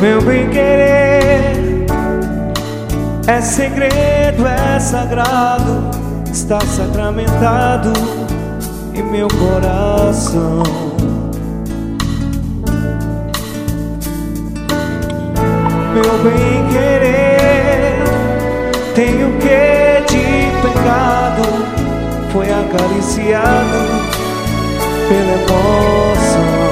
Meu bem-querer é segredo, é sagrado, está sacramentado em meu coração. Meu bem-querer tem o que de pecado, foi acariciado pela emoção.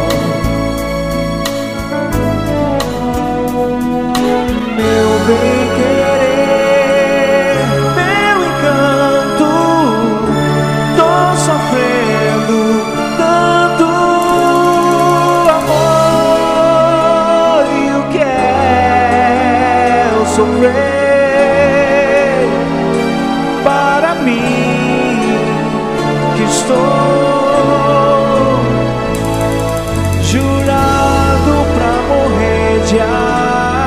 Meu bem-querer, meu encanto, tô sofrendo tanto amor. E o que é eu sofrer para mim que estou jurado pra morrer de amor.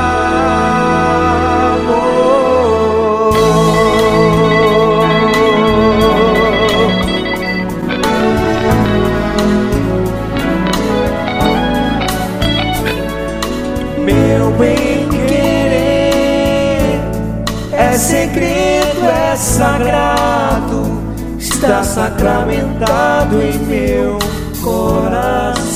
Meu bem-querer é segredo, é sagrado, está sacramentado em meu coração.